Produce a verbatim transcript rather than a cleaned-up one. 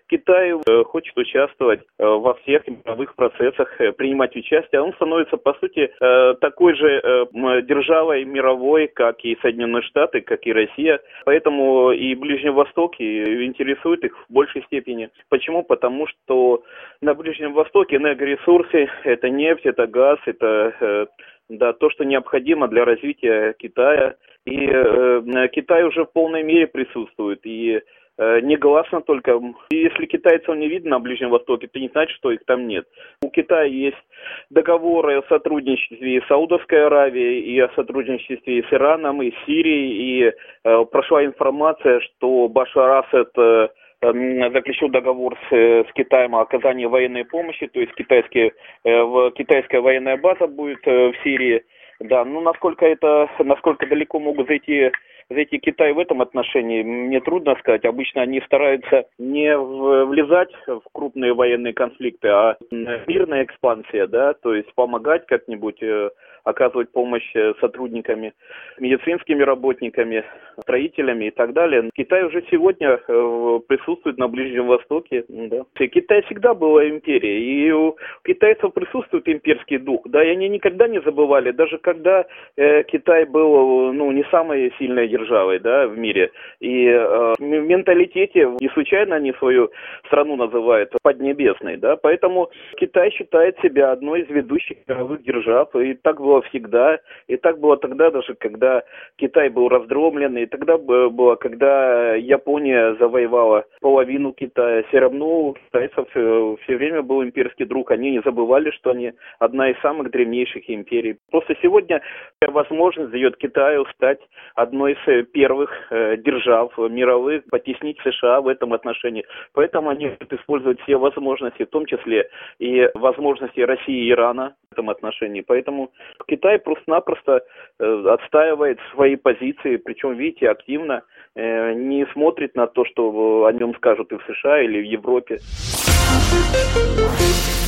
Китай э, хочет участвовать э, во всех мировых процессах, э, принимать участие. Он становится, по сути, э, такой же э, державой мировой, как и Соединенные Штаты, как и Россия. Поэтому и Ближний Восток и интересует их в большей степени. Почему? Потому что на Ближнем Востоке энергоресурсы, это нефть, это газ, это э, да, то, что необходимо для развития Китая. И э, Китай уже в полной мере присутствует. И э, негласно только, если китайцев не видно на Ближнем Востоке, то не значит, что их там нет. У Китая есть договоры о сотрудничестве с Саудовской Аравией, и о сотрудничестве с Ираном, и с Сирией. И э, прошла информация, что Башар Асад э, заключил договор с, с Китаем о оказании военной помощи, то есть китайские, э, китайская военная база будет э, в Сирии. Да, ну насколько это, насколько далеко могут зайти, зайти Китай в этом отношении, мне трудно сказать. Обычно они стараются не влезать в крупные военные конфликты, а мирная экспансия, да, то есть помогать как-нибудь, оказывать помощь сотрудниками, медицинскими работниками, строителями и так далее. Китай уже сегодня присутствует на Ближнем Востоке. Да. Китай всегда была империей, и у китайцев присутствует имперский дух, да, и они никогда не забывали, даже когда э, Китай был, ну, не самой сильной державой, да, в мире. И э, в менталитете не случайно они свою страну называют Поднебесной, да, поэтому Китай считает себя одной из ведущих мировых держав, и так было всегда, и так было тогда даже, когда Китай был раздроблен, и тогда было, когда Япония завоевала половину Китая. Все равно у китайцев все время был имперский друг, они не забывали, что они одна из самых древнейших империй. Просто сегодня возможность дает Китаю стать одной из первых э, держав мировых, потеснить США в этом отношении. Поэтому они будут использовать все возможности, в том числе и возможности России и Ирана в этом отношении. Поэтому Китай просто-напросто э, отстаивает свои позиции, причем, видите, активно, э, не смотрит на то, что о нем скажут и в США, или в Европе.